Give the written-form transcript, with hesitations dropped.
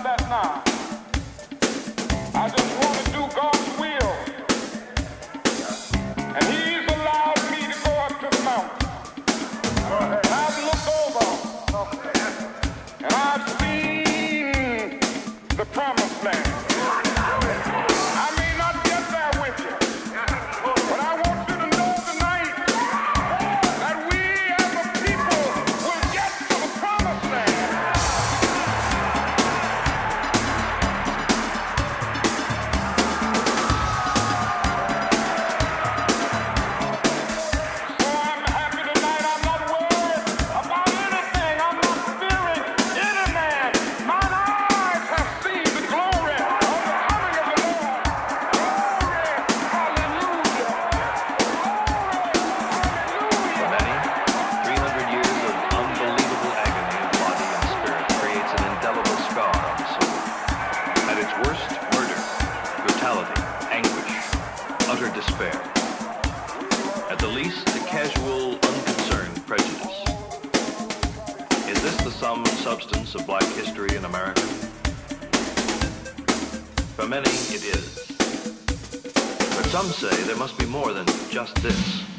that now. I just want to do God's will. And He's allowed me to go up to the mountain. And I've looked over and I've seen the promised land. I may not get there with you, but I want you to know tonight that we as a people will get to the promised land. So I'm happy tonight. I'm not worried about anything. I'm not fearing any man. Mine eyes have seen the glory of the coming of the Lord. Glory, hallelujah. For many, 300 years of unbelievable agony of body and spirit creates an indelible scar on the soul. At its worst, murder, brutality, anguish, utter despair. At the least, a casual, unconcerned prejudice. Is this the sum and substance of black history in America? For many, it is. But some say there must be more than just this.